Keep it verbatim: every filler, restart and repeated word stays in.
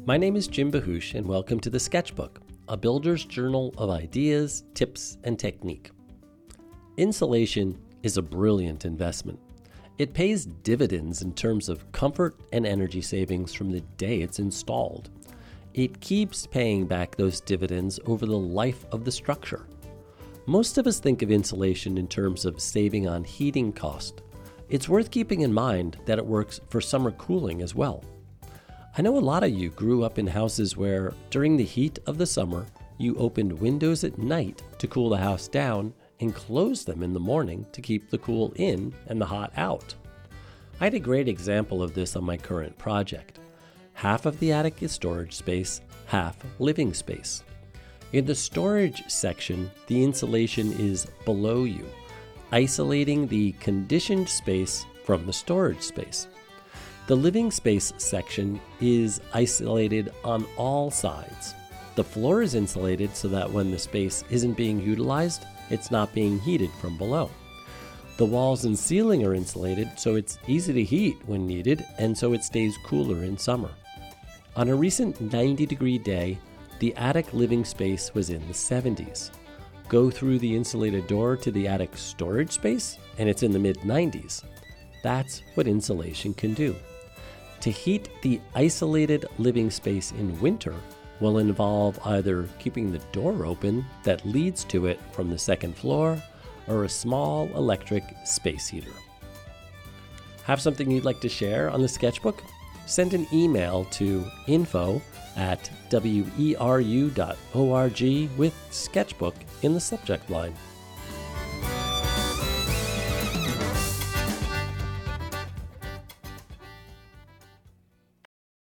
My name is Jim Bahush, and welcome to The Sketchbook, a builder's journal of ideas, tips, and technique. Insulation is a brilliant investment. It pays dividends in terms of comfort and energy savings from the day it's installed. It keeps paying back those dividends over the life of the structure. Most of us think of insulation in terms of saving on heating cost. It's worth keeping in mind that it works for summer cooling as well. I know a lot of you grew up in houses where, during the heat of the summer, you opened windows at night to cool the house down and closed them in the morning to keep the cool in and the hot out. I had a great example of this on my current project. Half of the attic is storage space, half living space. In the storage section, the insulation is below you, isolating the conditioned space from the storage space. The living space section is isolated on all sides. The floor is insulated so that when the space isn't being utilized, it's not being heated from below. The walls and ceiling are insulated so it's easy to heat when needed, and so it stays cooler in summer. On a recent ninety degree day, the attic living space was in the seventies. Go through the insulated door to the attic storage space, and it's in the mid nineties. That's what insulation can do. To heat the isolated living space in winter will involve either keeping the door open that leads to it from the second floor or a small electric space heater. Have something you'd like to share on the sketchbook? Send an email to info at weru dot org with sketchbook in the subject line.